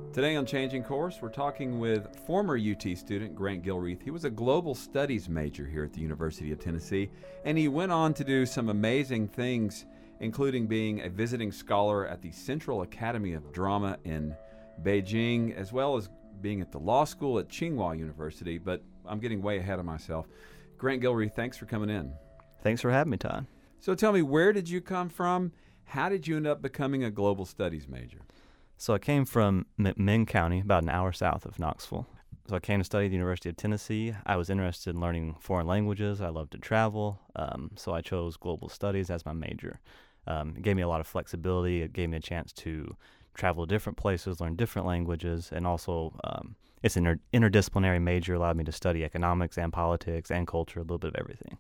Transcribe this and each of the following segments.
Today on Changing Course, we're talking with former UT student Grant Gilreath. He was a global studies major here at the University of Tennessee, and he went on to do some amazing things, including being a visiting scholar at the Central Academy of Drama in Beijing, as well as being at the law school at Tsinghua University. But I'm getting way ahead of myself. Grant Gilreath, thanks for coming in. Thanks for having me, Todd. So tell me, where did you come from? How did you end up becoming a global studies major? So I came from McMinn County, about an hour south of Knoxville. So I came to study at the University of Tennessee. I was interested in learning foreign languages. I loved to travel, so I chose global studies as my major. It gave me a lot of flexibility. It gave me a chance to travel to different places, learn different languages, and also it's an interdisciplinary major, allowed me to study economics and politics and culture, a little bit of everything.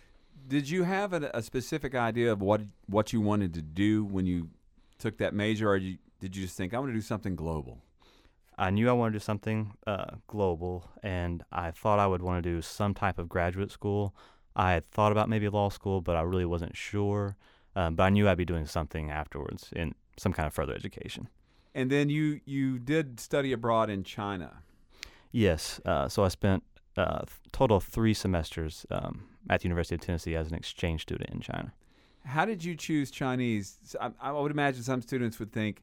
Did you have a specific idea of what you wanted to do when you took that major, or did you just think, I want to do something global? I knew I wanted to do something global, and I thought I would want to do some type of graduate school. I had thought about maybe law school, but I really wasn't sure. But I knew I'd be doing something afterwards in some kind of further education. And then you did study abroad in China. Yes. So I spent a total of 3 semesters at the University of Tennessee as an exchange student in China. How did you choose Chinese? I would imagine some students would think,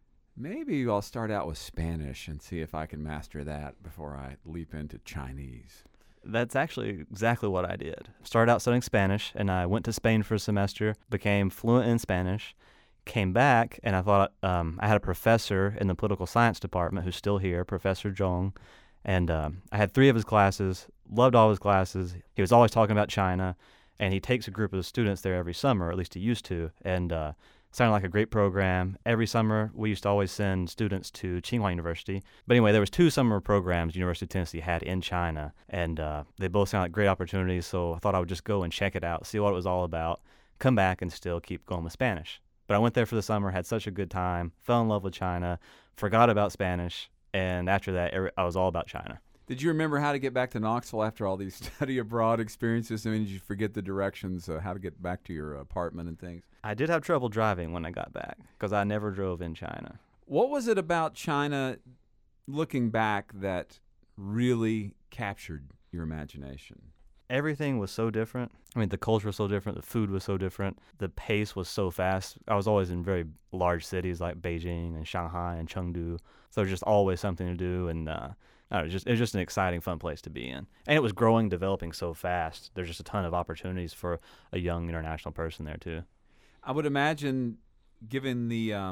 maybe I'll start out with Spanish and see if I can master that before I leap into Chinese. That's actually exactly what I did. Started out studying Spanish, and I went to Spain for a semester, became fluent in Spanish, came back, and I thought I had a professor in the political science department who's still here, Professor Zhong, and I had 3 of his classes, loved all his classes. He was always talking about China, and he takes a group of students there every summer, or at least he used to, and sounded like a great program. Every summer, we used to always send students to Tsinghua University. But anyway, there was 2 summer programs University of Tennessee had in China, and they both sounded like great opportunities, so I thought I would just go and check it out, see what it was all about, come back and still keep going with Spanish. But I went there for the summer, had such a good time, fell in love with China, forgot about Spanish, and after that, I was all about China. Did you remember how to get back to Knoxville after all these study abroad experiences? I mean, did you forget the directions, how to get back to your apartment and things? I did have trouble driving when I got back because I never drove in China. What was it about China, looking back, that really captured your imagination? Everything was so different. I mean, the culture was so different. The food was so different. The pace was so fast. I was always in very large cities like Beijing and Shanghai and Chengdu. So there's just always something to do. And it was just an exciting, fun place to be in. And it was growing, developing so fast. There's just a ton of opportunities for a young international person there, too. I would imagine, given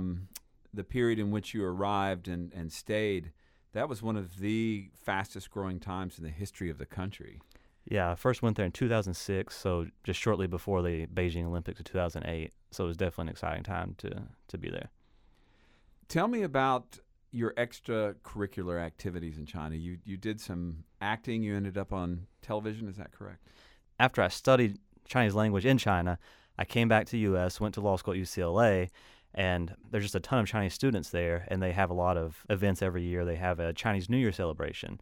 the period in which you arrived and stayed, that was one of the fastest growing times in the history of the country. Yeah, I first went there in 2006, so just shortly before the Beijing Olympics of 2008. So it was definitely an exciting time to be there. Tell me about your extracurricular activities in China. You did some acting. You ended up on television. Is that correct? After I studied Chinese language in China, I came back to the U.S., went to law school at UCLA, and there's just a ton of Chinese students there, and they have a lot of events every year. They have a Chinese New Year celebration.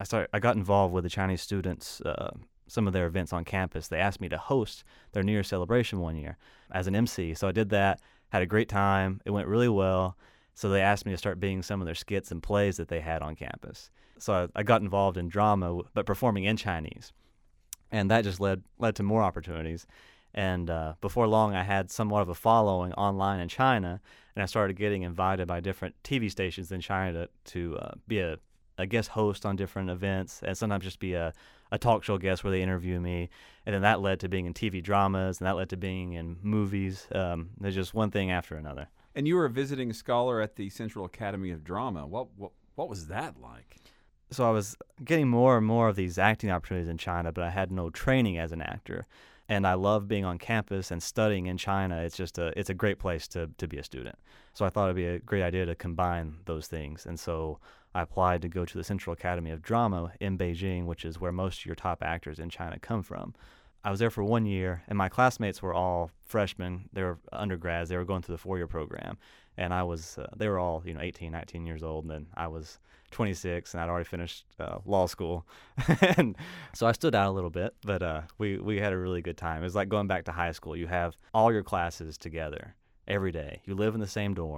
I got involved with the Chinese students, some of their events on campus. They asked me to host their New Year celebration one year as an MC. So I did that, had a great time. It went really well. So they asked me to start being some of their skits and plays that they had on campus. So I got involved in drama, but performing in Chinese. And that just led to more opportunities. And before long, I had somewhat of a following online in China, and I started getting invited by different TV stations in China to be a guest host on different events, and sometimes just be a talk show guest where they interview me. And then that led to being in TV dramas, and that led to being in movies. There's just one thing after another. And you were a visiting scholar at the Central Academy of Drama. What was that like? So I was getting more and more of these acting opportunities in China, but I had no training as an actor. And I love being on campus and studying in China. It's just it's a great place to be a student. So I thought it'd be a great idea to combine those things. And so I applied to go to the Central Academy of Drama in Beijing, which is where most of your top actors in China come from. I was there for 1 year, and my classmates were all freshmen. They were undergrads. They were going through the 4-year program. And they were all 18, 19 years old, and then I was 26, and I'd already finished law school. And so I stood out a little bit, but we had a really good time. It was like going back to high school. You have all your classes together every day. You live in the same dorm.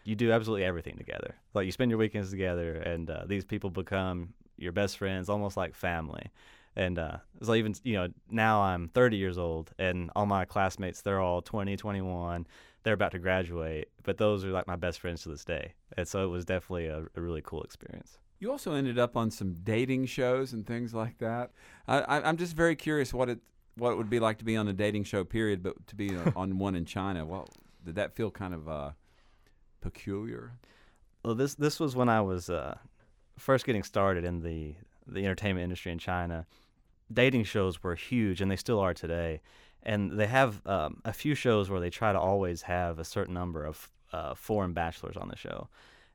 you do absolutely everything together. Like you spend your weekends together, and these people become your best friends, almost like family. And so even, now I'm 30 years old, and all my classmates, they're all 20, 21. They're about to graduate, but those are like my best friends to this day. And so it was definitely a really cool experience. You also ended up on some dating shows and things like that. I'm just very curious what it would be like to be on a dating show, period, but to be on one in China. Well, did that feel kind of peculiar? Well, this was when I was first getting started in the entertainment industry in China. Dating shows were huge, and they still are today. And they have a few shows where they try to always have a certain number of foreign bachelors on the show,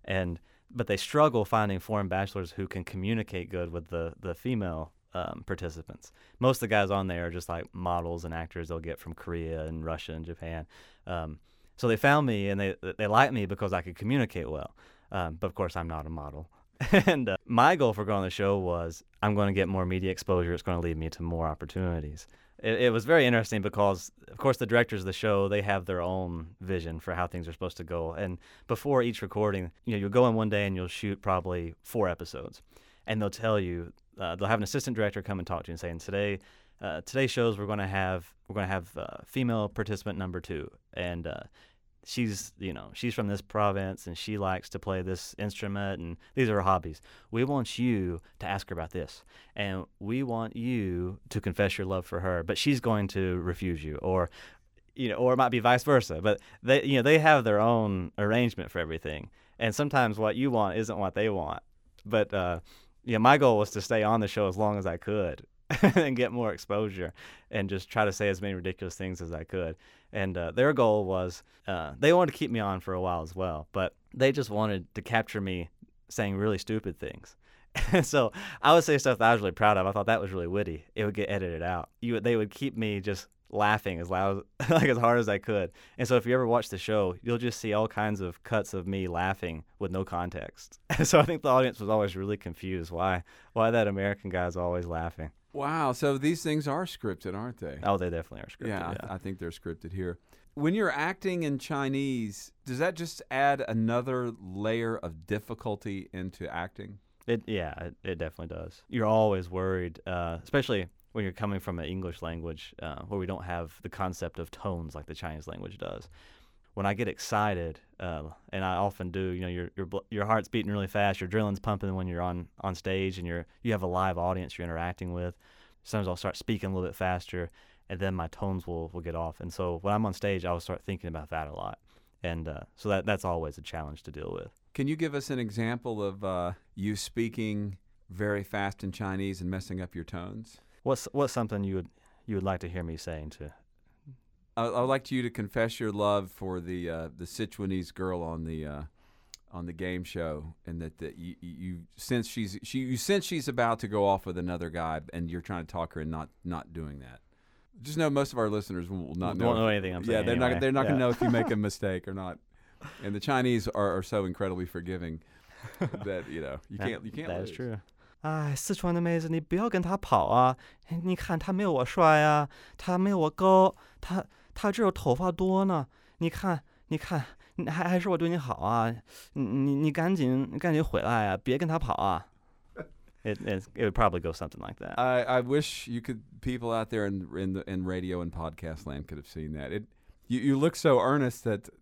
but they struggle finding foreign bachelors who can communicate good with the female participants. Most of the guys on there are just like models and actors they'll get from Korea and Russia and Japan. So they found me, and they liked me because I could communicate well. But of course, I'm not a model. And my goal for going on the show was I'm going to get more media exposure. It's going to lead me to more opportunities. It was very interesting because, of course, the directors of the show, they have their own vision for how things are supposed to go. And before each recording, you'll go in one day and you'll shoot probably 4 episodes. And they'll tell you, they'll have an assistant director come and talk to you and saying, today's shows we're going to have female participant number 2. And she's from this province, and she likes to play this instrument, and these are her hobbies. We want you to ask her about this, and we want you to confess your love for her, but she's going to refuse you, or it might be vice versa. But they have their own arrangement for everything, and sometimes what you want isn't what they want. But my goal was to stay on the show as long as I could and get more exposure, and just try to say as many ridiculous things as I could. And their goal was, they wanted to keep me on for a while as well, but they just wanted to capture me saying really stupid things. And so I would say stuff that I was really proud of. I thought that was really witty. It would get edited out. They would keep me just laughing as loud, like as hard as I could. And so if you ever watch the show, you'll just see all kinds of cuts of me laughing with no context. So I think the audience was always really confused why that American guy is always laughing. Wow. So these things are scripted, aren't they? Oh, they definitely are scripted. Yeah. I think they're scripted here. When you're acting in Chinese, does that just add another layer of difficulty into acting? It definitely does. You're always worried, especially when you're coming from an English language where we don't have the concept of tones like the Chinese language does. When I get excited, and I often do, your heart's beating really fast, your adrenaline's pumping when you're on stage, and you have a live audience you're interacting with. Sometimes I'll start speaking a little bit faster, and then my tones will get off. And so when I'm on stage, I'll start thinking about that a lot. And so that's always a challenge to deal with. Can you give us an example of you speaking very fast in Chinese and messing up your tones? What's something you would like to hear me saying to? I would like you to confess your love for the Sichuanese girl on the game show, and that you sense she's about to go off with another guy, and you're trying to talk her and not doing that. Just know most of our listeners will not know. Won't know anything I'm saying. Yeah, they're anyway. not going to know if you make a mistake or not. And the Chinese are so incredibly forgiving that you can't. That is lose. true. 哎，四川的妹子，你不要跟她跑啊！你看她没有我帅啊，她没有我高，她只有头发多呢。你看，还是我对你好啊！你赶紧回来啊！别跟她跑啊！ It would probably go something like that. I wish people out there in radio and podcast land could have seen that. You look so earnest that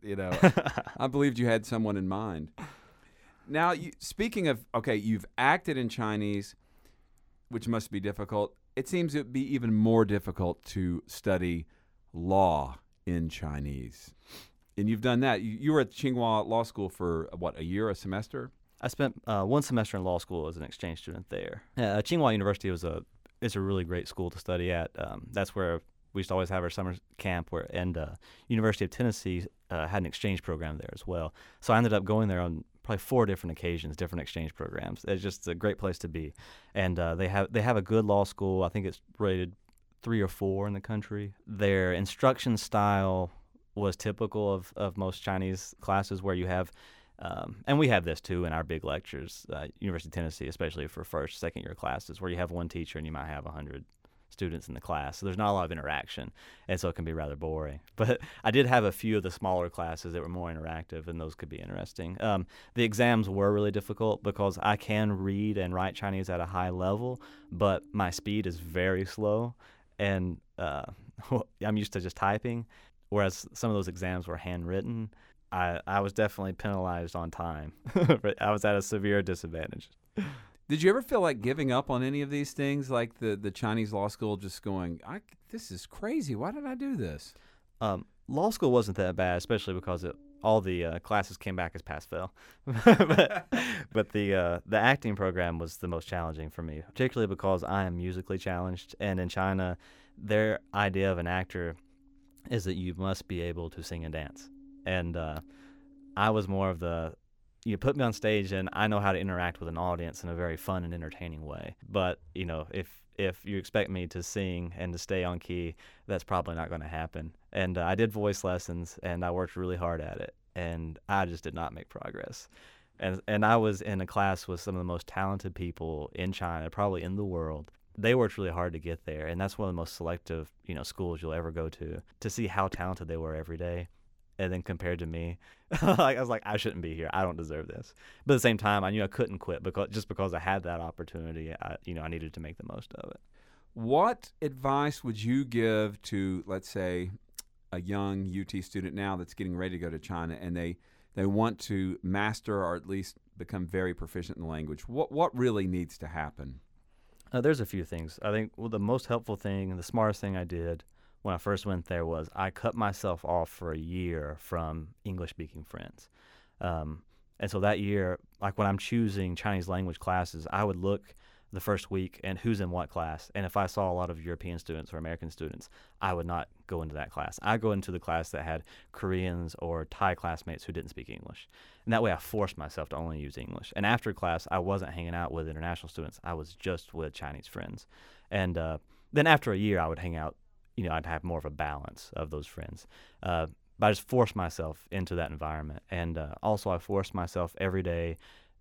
I believed you had someone in mind. Now, speaking of, you've acted in Chinese, which must be difficult. It seems it would be even more difficult to study law in Chinese. And you've done that. You were at Tsinghua Law School for, a year, a semester? I spent 1 semester in law school as an exchange student there. Tsinghua University is a really great school to study at. That's where we used to always have our summer camp, and University of Tennessee had an exchange program there as well. So I ended up going there on probably 4 different occasions, different exchange programs. It's just a great place to be. And they have a good law school. I think it's rated 3 or 4 in the country. Their instruction style was typical of most Chinese classes, where you have, and we have this too in our big lectures, University of Tennessee, especially for first, second year classes, where you have one teacher and you might have 100 students in the class, so there's not a lot of interaction, and so it can be rather boring. But I did have a few of the smaller classes that were more interactive, and those could be interesting. The exams were really difficult because I can read and write Chinese at a high level, but my speed is very slow, and I'm used to just typing, whereas some of those exams were handwritten. I was definitely penalized on time. I was at a severe disadvantage. Did you ever feel like giving up on any of these things, like the Chinese law school, just going, this is crazy. Why did I do this? Law school wasn't that bad, especially because all the classes came back as pass-fail. but the acting program was the most challenging for me, particularly because I am musically challenged. And in China, their idea of an actor is that you must be able to sing and dance. And I was more of you put me on stage and I know how to interact with an audience in a very fun and entertaining way. But, if you expect me to sing and to stay on key, that's probably not going to happen. And I did voice lessons and I worked really hard at it. And I just did not make progress. And I was in a class with some of the most talented people in China, probably in the world. They worked really hard to get there. And that's one of the most selective, schools you'll ever go to see how talented they were every day. And then compared to me, I was like, I shouldn't be here. I don't deserve this. But at the same time, I knew I couldn't quit because I had that opportunity. I needed to make the most of it. What advice would you give to, let's say, a young UT student now that's getting ready to go to China and they want to master or at least become very proficient in the language? What really needs to happen? There's a few things. I think the most helpful thing and the smartest thing I did when I first went there was I cut myself off for a year from English-speaking friends. And so that year, like when I'm choosing Chinese language classes, I would look the first week and who's in what class. And if I saw a lot of European students or American students, I would not go into that class. I go into the class that had Koreans or Thai classmates who didn't speak English. And that way I forced myself to only use English. And after class, I wasn't hanging out with international students. I was just with Chinese friends. And then after a year, I would hang out. I'd have more of a balance of those friends. But I just forced myself into that environment. And also I forced myself every day,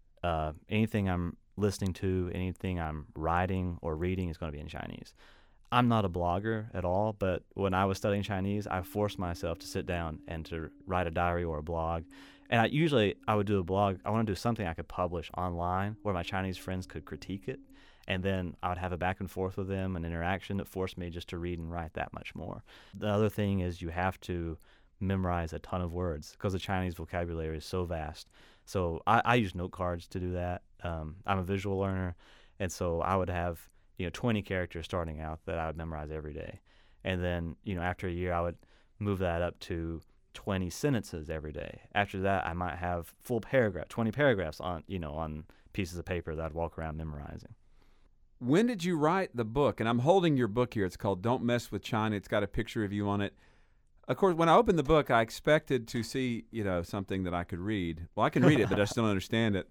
anything I'm listening to, anything I'm writing or reading is going to be in Chinese. I'm not a blogger at all, but when I was studying Chinese, I forced myself to sit down and to write a diary or a blog. And I would do a blog. I want to do something I could publish online where my Chinese friends could critique it. And then I would have a back and forth with them, an interaction that forced me just to read and write that much more. The other thing is you have to memorize a ton of words because the Chinese vocabulary is so vast. So I use note cards to do that. I'm a visual learner, and so I would have 20 characters starting out that I would memorize every day. And then after a year, I would move that up to 20 sentences every day. After that, I might have 20 paragraphs on pieces of paper that I'd walk around memorizing. When did you write the book? And I'm holding your book here. It's called Don't Mess with China. It's got a picture of you on it. Of course, when I opened the book, I expected to see, something that I could read. Well, I can read it, but I still don't understand it.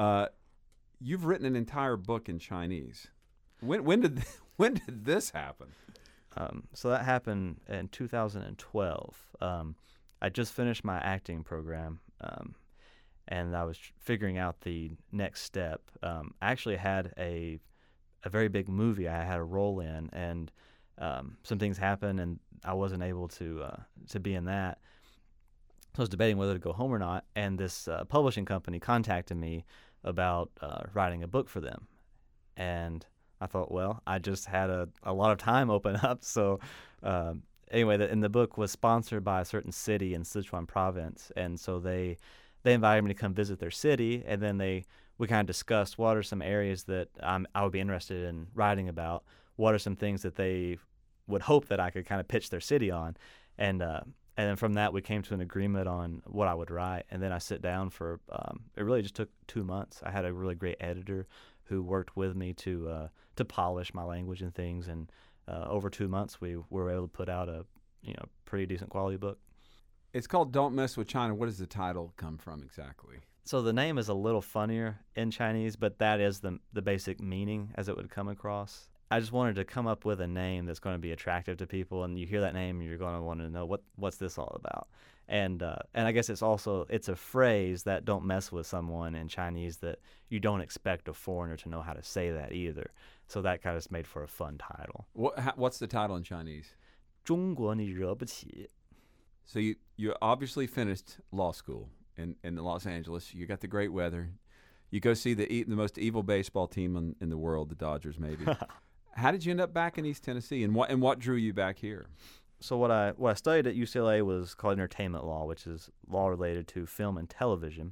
You've written an entire book in Chinese. When did this happen? So that happened in 2012. I just finished my acting program, and I was figuring out the next step. I actually had a very big movie I had a role in, and some things happened, and I wasn't able to be in that. So I was debating whether to go home or not, and this publishing company contacted me about writing a book for them. And I thought, well, I just had a lot of time open up. So anyway, the book was sponsored by a certain city in Sichuan province, and so they invited me to come visit their city, and then we kind of discussed what are some areas that I would be interested in writing about, what are some things that they would hope that I could kind of pitch their city on, and then from that we came to an agreement on what I would write, and then I sit down for it really just took 2 months. I had a really great editor who worked with me to polish my language and things, and over 2 months we were able to put out a pretty decent quality book. It's called Don't Mess with China. What does the title come from exactly? So the name is a little funnier in Chinese, but that is the basic meaning as it would come across. I just wanted to come up with a name that's going to be attractive to people, and you hear that name and you're going to want to know what's this all about. And I guess it's a phrase that don't mess with someone in Chinese that you don't expect a foreigner to know how to say that either. So that kind of made for a fun title. What's the title in Chinese? 中国你惹不起. So you obviously finished law school in Los Angeles. You got the great weather. You go see the most evil baseball team in the world, the Dodgers, maybe. How did you end up back in East Tennessee, and what drew you back here? So what I studied at UCLA was called entertainment law, which is law related to film and television.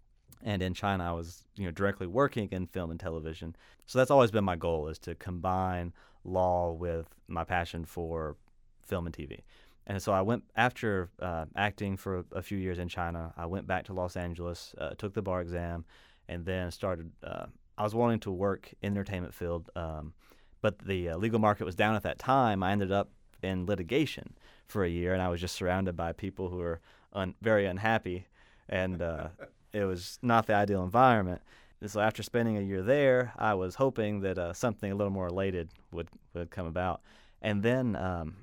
And in China, I was directly working in film and television. So that's always been my goal, is to combine law with my passion for film and TV. And so I went, after acting for a few years in China, I went back to Los Angeles, took the bar exam, and then started, I was wanting to work in the entertainment field, but the legal market was down at that time. I ended up in litigation for a year, and I was just surrounded by people who were very unhappy, and it was not the ideal environment. And so after spending a year there, I was hoping that something a little more elated would come about. And then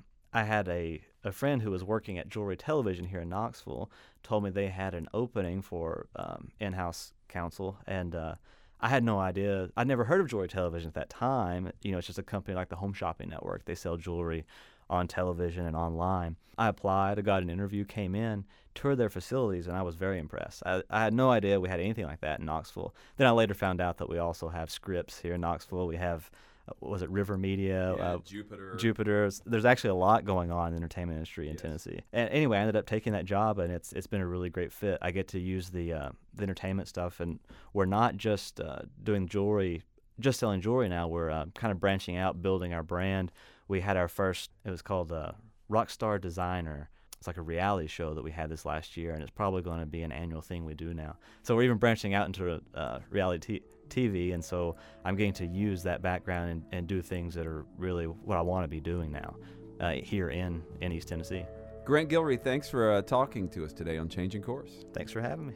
I had a friend who was working at Jewelry Television here in Knoxville told me they had an opening for in-house counsel, and I had no idea. I'd never heard of Jewelry Television at that time. It's just a company like the Home Shopping Network. They sell jewelry on television and online. I applied, I got an interview, came in, toured their facilities, and I was very impressed. I had no idea we had anything like that in Knoxville. Then I later found out that we also have Scripps here in Knoxville. We have, was it River Media? Jupiter. There's actually a lot going on in the entertainment industry in Tennessee. And anyway, I ended up taking that job, and it's been a really great fit. I get to use the entertainment stuff, and we're not just doing jewelry, just selling jewelry now. We're kind of branching out, building our brand. We had our first, it was called Rockstar Designer. It's like a reality show that we had this last year, and it's probably going to be an annual thing we do now. So we're even branching out into reality TV, and so I'm getting to use that background and do things that are really what I want to be doing now here in East Tennessee. Grant Gilreath, thanks for talking to us today on Changing Course. Thanks for having me.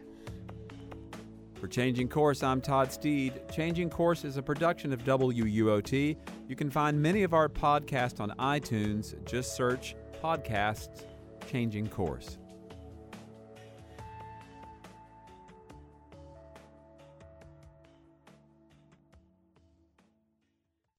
For Changing Course, I'm Todd Steed. Changing Course is a production of WUOT. You can find many of our podcasts on iTunes. Just search podcasts Changing Course.